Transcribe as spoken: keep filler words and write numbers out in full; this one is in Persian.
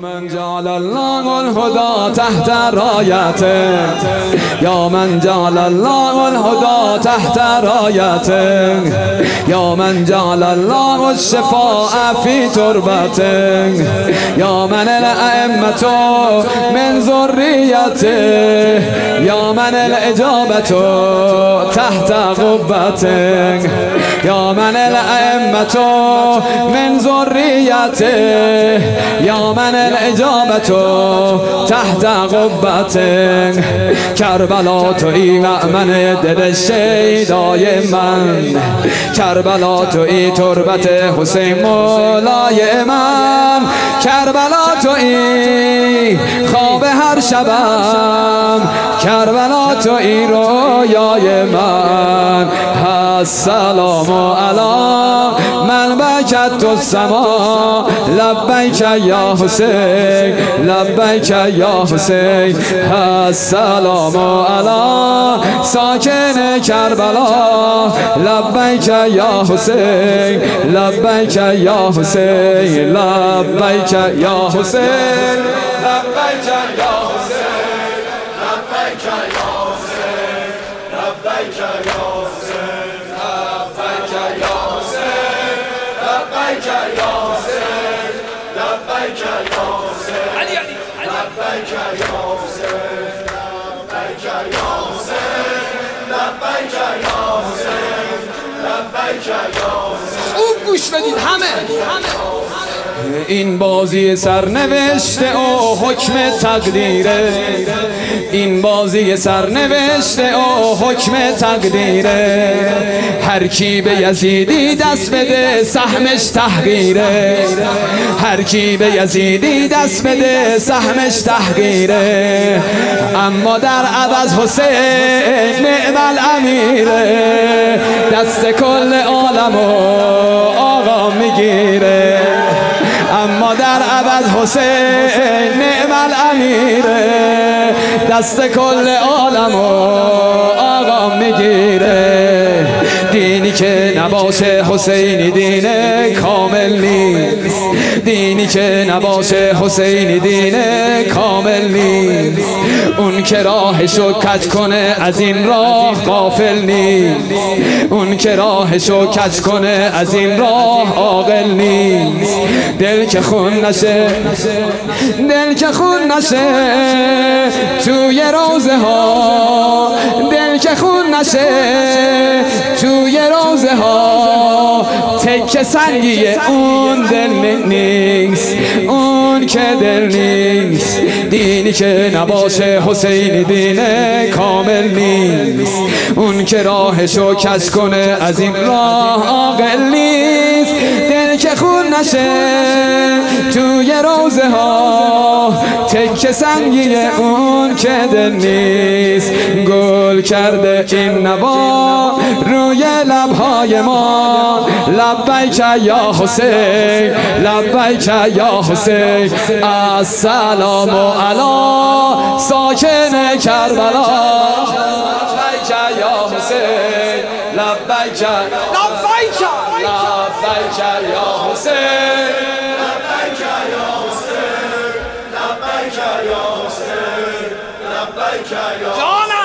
من جعل الله الهدى تحت رايته يا من جعل الله الهدى تحت رايته يا من جعل الله الشفاء في تربته يا من الأئمة من ذريته يا من الإجابة تحت قبته يا من الأئمة من ذريته يا من الإجابة تحت قبته کربلا تویی مأمن دل شیدای من کربلا تویی تربت حسین مولای من کربلا تویی خواب هر شبم کربلا تویی رویای من السلام علی من بکت السما لبیک یا حسین لبیک یا حسین السلام علی ساکن کربلا لبیک یا حسین لبیک یا حسین لبیک یا حسین لبیک یا حسین لبیک یا حسین لبیک یا حسین لبیک یا حسین لبیک یا حسین لبیک یا حسین علی علی لبیک یا حسین لبیک یا حسین لبیک یا حسین لبیک یا حسین خوب گوش بدید همه این بازی سرنوشته و حکم تقدیره این بازی سرنوشته و حکم تقدیره هر کی به یزیدی دست بده سهمش تحقیره هر کی به یزیدی دست بده سهمش تحقیره اما در عوض حسین نعم الامیره دست کل عالمو آقا میگیره اما در عوض حسین نعم الامیره دست کل عالم آقا میگیره دینی که نباشه حسینی دین کامل نیست دینی که نباشه حسینی دین کامل نیست اون که راهشو کج کنه از این راه غافل نیست اون که راهشو کج کنه از این راه عاقل نیست دل که خون نشه دل که خون نشه توی روزه ها دل که خون نشه توی روزه ها تکه سنگی اون دل نیست اون که دل نیست دینی که نباشه حسینی دین کامل نیست اون که راهشو کج کنه از این راه عاقل نیست دل که خون نشه توی روزه ها تکه سنگی اون که دل نیست گل کرده این نوا روی لبهای ما لبیک یا حسین لبیک یا حسین السلام علی ساکن کربلا لبیک یا حسین لبیک لبیک لبیک یا حسین لبیک یا حسین لبیک یا حسین لبیک یا